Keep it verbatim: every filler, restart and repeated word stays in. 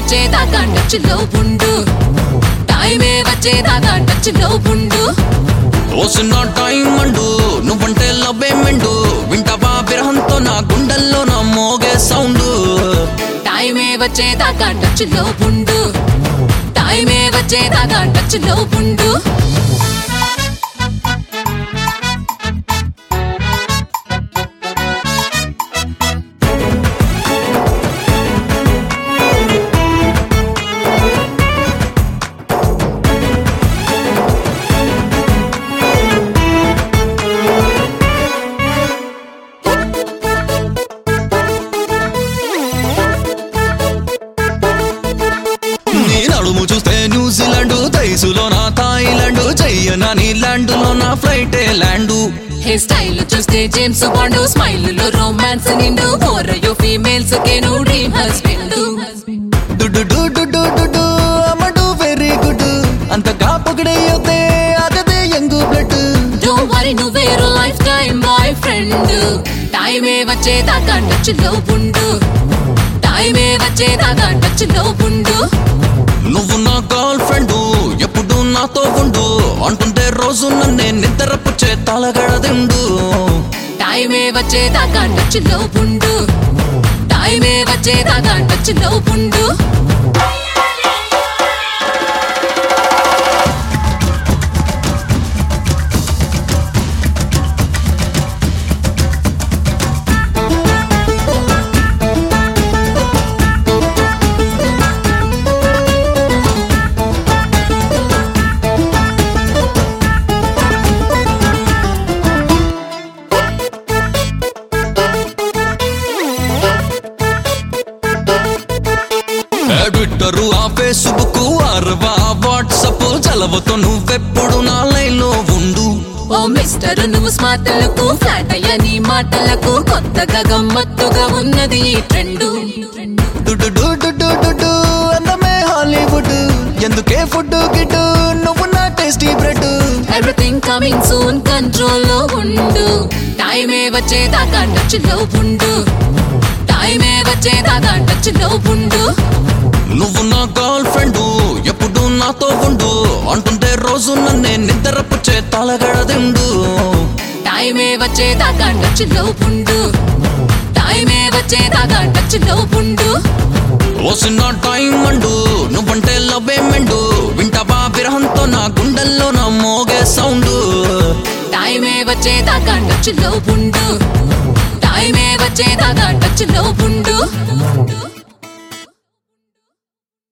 వచ్చేదాకా టచ్ లో ఉండు టైమే వచ్చేదాకా టచ్ లో ఉండు ఓసిన టైం అండు నువ్వంటే లవ్వే మెండు వింటావా విరహంతో నా గుండెల్లో నా మోగే సౌండ్ టైమే వచ్చేదాకా టచ్ లో ఉండు టైమే వచ్చేదాకా టచ్ లో ఉండు నడుము చూస్తే న్యూజిలాండ్ తైసులో నా థాయిలాండ్ చెయ్యనా నీలాండ్ లో నా ఫ్లైట్ ల్యాండ్ హెయిర్ స్టైల్ చూస్తే జేమ్స్ బాండ్ స్మైల్ లో రొమాన్స్ నిండు ఫోరయో ఫీమేల్స్ కేను డ్రీమ్ హస్బెండ్ డుడు డుడు డుడు అమ్మడు వెరీ గుడ్ అంతగా పొగడేయోతే అగదే యంగ్ బ్లడ్ డోంట్ వరీ నువ్వేరో లైఫ్ టైం బాయ్ ఫ్రెండ్ టైమే వచ్చేదాకా టచ్ లో ఉండు టైమే వచ్చేదాకా టచ్ లో ఉండు నువ్వు నా గర్ల్ ఫ్రెండ్ ఎప్పుడు నాతో ఉండు అంటుంటే రోజు నన్నే నిద్రపుచ్చే తలగడదిండు టైమే వచ్చేదాకా టచ్ లో ఉండు టైమే వచ్చేదాకా టచ్ లో ఉండు ట్విట్టరు ఆ ఫేస్బుక్ అరవా వాట్సాప్ చలవతో నువ్వెప్పుడు నా లైన్ లో ఉండు ఓ మిస్టర్ నువ్వు స్మార్ట్లకు ఫ్లాట్ అయ్యా నీ మాటలకు కొత్తగా గమ్మత్తుగా ఉన్నది ఈ ట్రెండ్ డుడు డుడు డుడు అందమే హాలీవుడ్ ఎందుకే ఫుడ్ గిడ్డు నువ్వు నా tasty bread everything coming soon control లో ఉండు టైమే వచ్చేదాకా టచ్ లో ఉండు టైమే వచ్చేదాకా టచ్ లో ఉండు నువ్వు నా గర్ల్ ఫ్రెండ్ ఎప్పుడు నాతో ఉండు అంటుంటే రోజు నన్నే నిద్రపుచ్చే తలగడదిండు టైమే వచ్చేదాకా టచ్ లో ఉండు టైమే వచ్చేదాకా టచ్ లో ఉండు ఓసిన టైం అండు నువ్వంటే లవ్వే మెండు వింటావా విరహంతో నా గుండెల్లో నా మోగే సౌండ్ టైమే వచ్చేదాకా టచ్ లో ఉండు టైమే వచ్చేదాకా టచ్ లో ఉండు